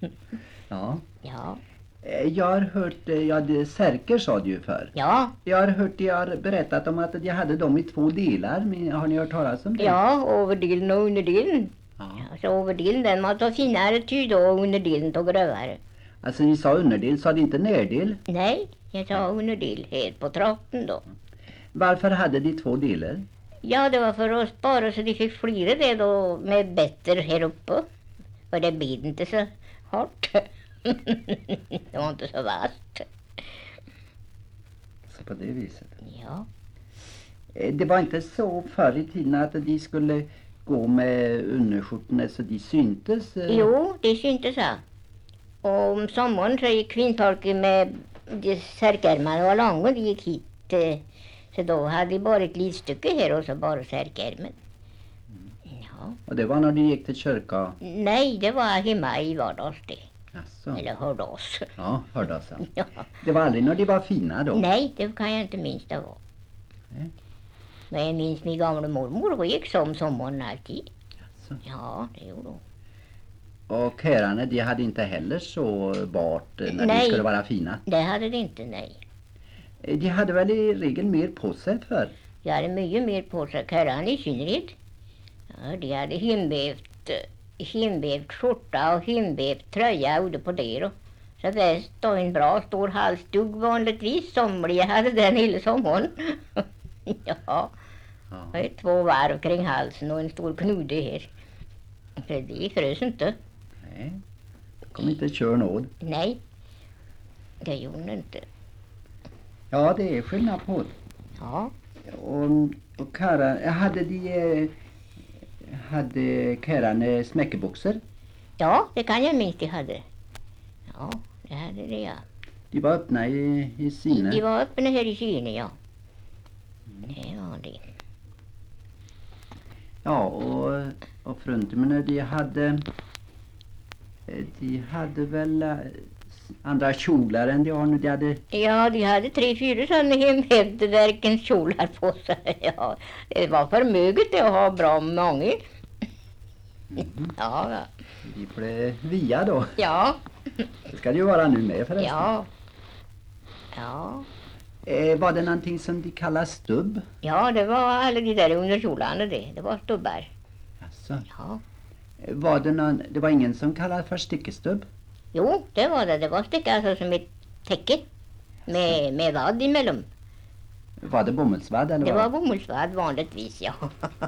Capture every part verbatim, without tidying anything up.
Ja. Ja. Eh, Jag har hört, eh, ja det Särker sa du ju för. Ja. Jag har hört, jag har berättat om att jag hade dem i två delar. Men har ni hört talas om det? Ja, overdelen och underdelen. Ja. Så overdelen den var så finare ty då och underdelen tog grövare. Alltså ni sa underdel, sa det inte närdel? Nej, jag sa underdel helt på trakten då. Varför hade de två delar? Ja, det var för att spara så de fick flera det då med bättre här uppe. För det blir inte så hårt. Det var inte så vast. Så på det viset. Ja. Eh, Det var inte så förr i tiden att de skulle gå med underskjortorna så de syntes? eh? Jo, det syntes så. Och om sommaren så gick kvinnfolket med de särkärmarna och långa, de gick hit. eh, Så då hade de bara ett litet stycke här och så bara särkärmen. Ja. Och det var när de gick till kyrka? Nej, det var hemma i vardags det. Jaså. Eller hördags. Ja, hörde alltså. Ja. Det var aldrig när de var fina då? Nej, det kan jag inte minns det var. Nej. Men jag minns min gamla mormor, hon gick som sommaren alltid. Jaså. Ja, det gjorde hon. Och herrarna, de hade inte heller så bart eh, när Nej. de skulle vara fina? Det hade det inte, nej. Eh, De hade väl i regel mer på sig för? Jag hade mycket mer på sig, herran i synnerhet. Ja, de hade hemvävt, eh, hemvävt skjorta och hemvävt tröja ute på det då. Så väst och en bra stor halsduk vanligtvis. Somliga hade den hela sommaren. Ja, Ja. och två varv kring halsen och en stor knude här. För det frös inte. Nej. Kom inte kör nåd. Nej, det gjorde den inte. Ja, det är skillnad på det. Ja, Och, och karra, hade de eh, hade karrarna smäckeboxer? ja, det kan jag minst de hade. Ja, det hade det, ja. De var öppna i, i sina. De var öppna här i Kina, ja. Det var det. Ja, och, och fruntimmerna, de hade eh, de hade väl eh, andra kjolar än de har nu. De hade, Ja, de hade tre, fyra sådana hemhämtverkens kjolar på sig. Ja, det var förmöget det att ha bra många. Mhm. Ja, ja. de blev via då. Ja, Det ska det ju vara nu med förresten. ja. Ja, Eh, var det någonting som de kallar stubb? ja, det var alla de där underkjolarna det. Det var stubbar. Alltså, Ja. var det någon, det var ingen som kallade för stickestubb? Jo, det var det. Det var stickat alltså som ett täcke. Med, med vadd emellan. Var det bomullsvadd eller Det vad? var bomullsvadd vanligtvis, ja.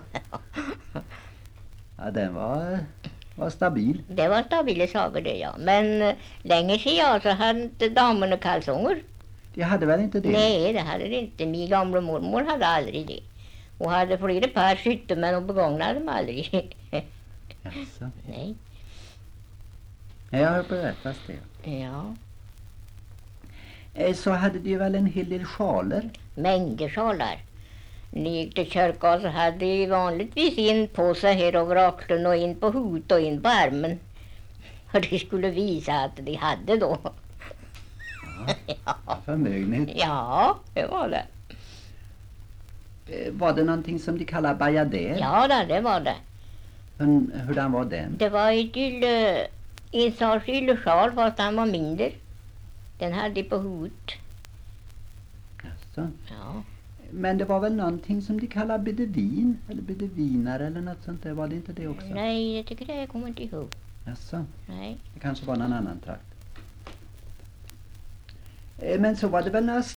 Ja, den var, var stabil. Det var stabila saker det, ja. Men eh, länge sedan jag så hade inte damerna kalsonger. De hade väl inte det? Nej, det hade det inte. Min gamla mormor hade aldrig det. Hon hade flera par skytte men hon begagnade dem aldrig. Jaså. Nej. Nej, jag har berättat det. Ja. Eh, så hade de väl en hel del sjaler? Mängder sjalar. När de gick till kyrkan så hade de vanligtvis in på sig här över axeln och in på huvudet och in på armen. Och de skulle visa att de hade då. Ja. Förmögenhet. Ja, det var det. Eh, var det någonting som de kallar bajadär? Ja, då, det var det. Hur, hurdan var den? Det var ett ylle, en sorts yllesjal fast han var mindre. Den hade de på huvudet. Jaså. Ja. Men det var väl någonting som de kallar bedevin? Eller bedevinar eller något sånt där. Var det inte det också? Nej, jag tycker det, jag kommer inte ihåg. Jaså. Nej. Det kanske var någon annan trakt. Eh, Men så var det väl några